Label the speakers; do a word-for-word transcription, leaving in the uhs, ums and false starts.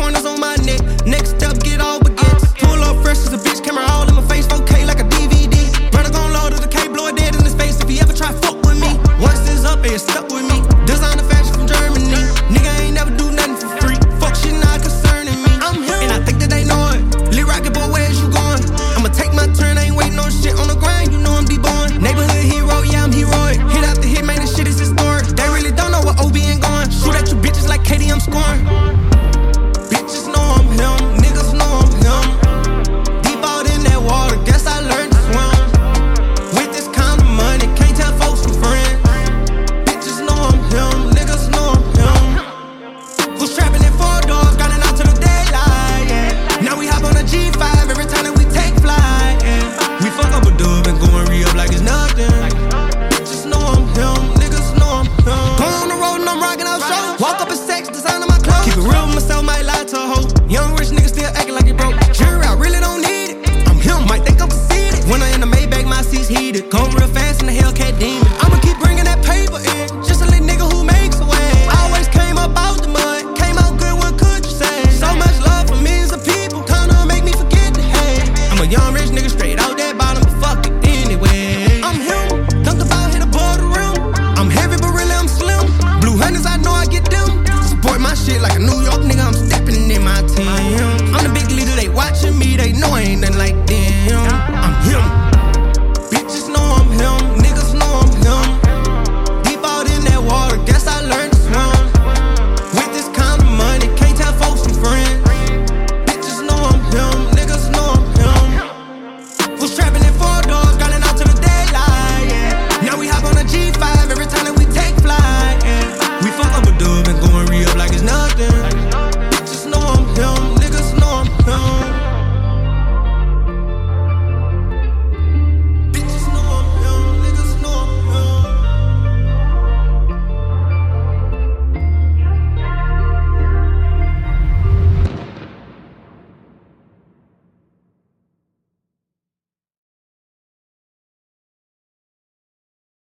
Speaker 1: corners on my neck. Next step, get all baguettes. Pull up fresh as a bitch, camera all in my face, four K like a D V D. Brother gon' load of the K, blow it dead in his face if he ever try fuck with me. Once it's up, it's stuck.